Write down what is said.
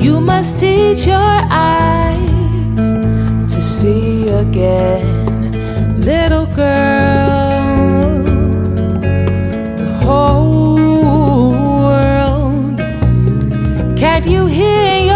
You must teach your eyes to see again, little girl. The whole world. Can't you hear